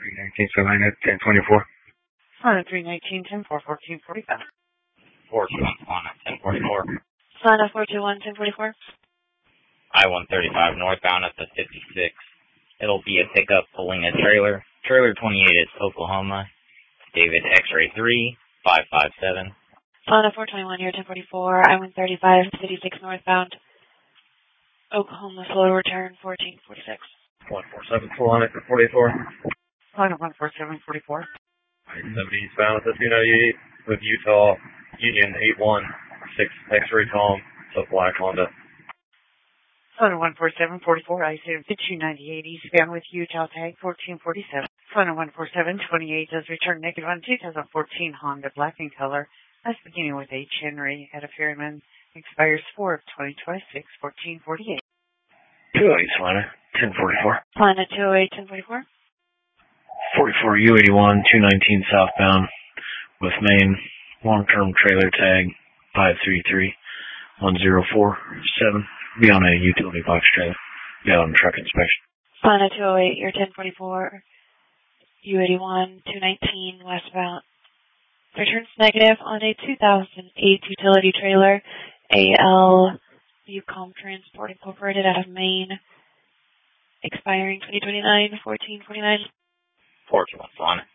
319, Savannah, 1024. Sonnet 319, 10 4, 14 45. 421, Sonnet 1044. Sonnet 421, 1044. I-135 northbound at the 56. It'll be a pickup pulling a trailer. Trailer 28 is Oklahoma. David X-ray 3, 557. Sonnet 421, here 1044. I-135, 56 northbound. Oklahoma, slow return, 1446. 147, 400, 44. Sonnet 14744. I-70 eastbound at the 298 with Utah Union 816 X-ray Tom, supply Honda. Sonnet 14744. I-70 298 eastbound with Utah tag 1447. Sonnet 14728 does return negative on 2014 Honda black in color. That's beginning with H. Henry at a Ferryman. Expires 4 of 2026, 1448. 208, Savannah, 1044. Sonnet 208, 1044. 44 U81, 219 southbound with main long-term trailer tag 5331047. Be on a utility box trailer. Be on truck inspection. Sonnet 208, you're 1044. U81, 219 westbound. Returns negative on a 2008 utility trailer. AL Bucom Transport Incorporated out of Maine. Expiring 2029, 1449. 421, Sonnet